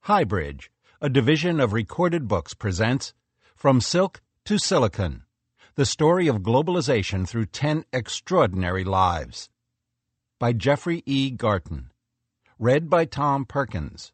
Highbridge, a division of Recorded Books, presents From Silk to Silicon, the story of globalization through 10 extraordinary lives. By Jeffrey E. Garton. Read by Tom Perkins.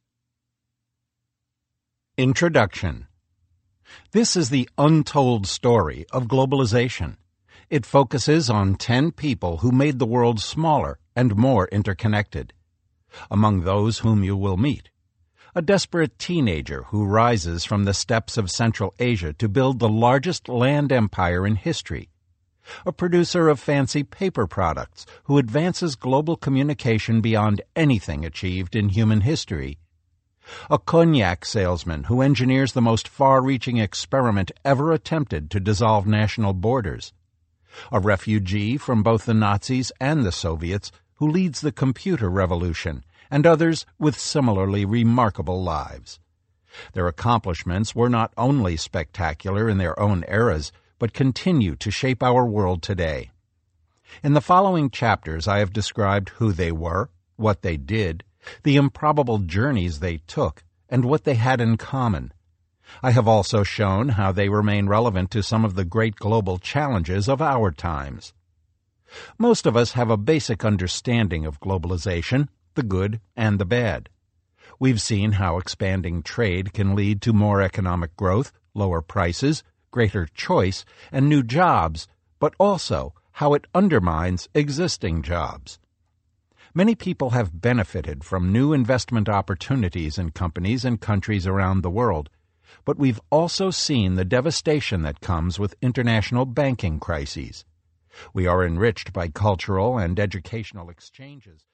Introduction. This is the untold story of globalization. It focuses on 10 people who made the world smaller and more interconnected. Among those whom you will meet, a desperate teenager who rises from the steppes of Central Asia to build the largest land empire in history, a producer of fancy paper products who advances global communication beyond anything achieved in human history, a cognac salesman who engineers the most far-reaching experiment ever attempted to dissolve national borders, a refugee from both the Nazis and the Soviets who leads the computer revolution, and others with similarly remarkable lives. Their accomplishments were not only spectacular in their own eras, but continue to shape our world today. In the following chapters I have described who they were, what they did, the improbable journeys they took, and what they had in common. I have also shown how they remain relevant to some of the great global challenges of our times. Most of us have a basic understanding of globalization, the good and the bad. We've seen how expanding trade can lead to more economic growth, lower prices, greater choice, and new jobs, but also how it undermines existing jobs. Many people have benefited from new investment opportunities in companies and countries around the world, but we've also seen the devastation that comes with international banking crises. We are enriched by cultural and educational exchanges.